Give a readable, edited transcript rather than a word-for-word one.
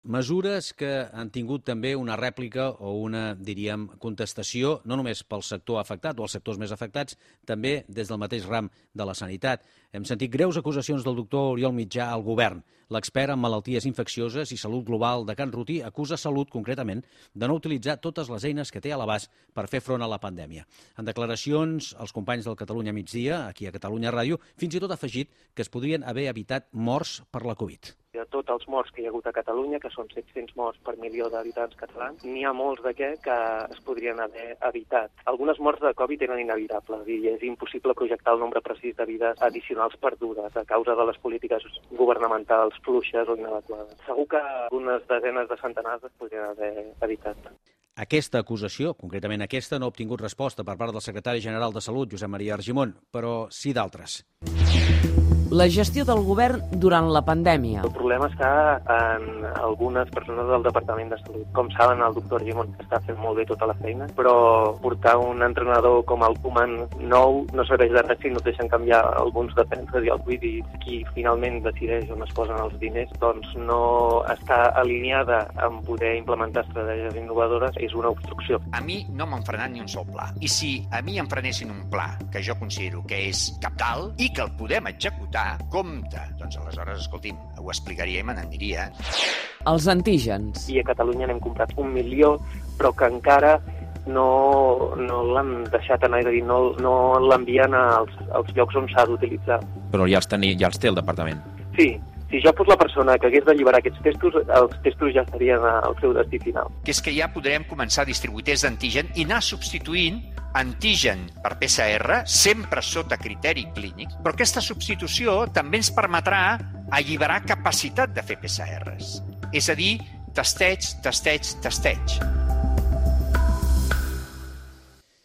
Mesures que han tingut també una rèplica o una, diríem, contestació, no només pel sector afectat o els sectors més afectats, també des del mateix ram de la sanitat. Hem sentit greus acusacions del doctor Oriol Mitjà al govern. L'expert en malalties infeccioses i salut global de Can Rutí acusa Salut, concretament, de no utilitzar totes les eines que té a l'abast per fer front a la pandèmia. En declaracions, els companys del Catalunya Migdia, aquí a Catalunya Ràdio, fins i tot ha afegit que es podrien haver evitat morts per la Covid. De tots els morts que hi ha hagut a Catalunya, que són 700 morts per milió d'habitants catalans, n'hi ha molts d'aquests que es podrien haver evitat. Algunes morts de Covid eren inevitables i és impossible projectar el nombre precís de vides addicionals perdudes a causa de les polítiques governamentals fluixes o inadequades. Segur que unes desenes de centenars es podrien haver evitat. Aquesta acusació, concretament aquesta, no ha obtingut resposta per part del secretari general de Salut, Josep Maria Argimon, però sí d'altres. La gestió del govern durant la pandèmia. El problema està en algunes persones del Departament de Salut. Com saben, el doctor Argimon està fent molt bé tota la feina, però portar un entrenador com el Koeman nou no serveix de res si no deixen canviar alguns defenses i el buit, i qui finalment decideix on es posen els diners doncs no està alineada en poder implementar estratègies innovadores, és una obstrucció. A mi no m'han frenat ni un sol pla. I si a mi em frenessin un pla que jo considero que és cabdal i que el podem executar, compte, doncs aleshores, escolti'm, ho explicaria i me n'aniria. Els antígens. I a Catalunya n'hem comprat 1 milió, però que encara no l'han deixat anar, és a dir, no l'envien als llocs on s'ha d'utilitzar. Però ja els té el departament. Sí. Si jo fos la persona que hagués d'alliberar aquests testos, els testos ja estarien al seu destí final. Que és que ja podrem començar a distribuir tests d'antigen i anar substituint antigen per PCR, sempre sota criteri clínic, però aquesta substitució també ens permetrà alliberar capacitat de fer PCRs. És a dir, testeig.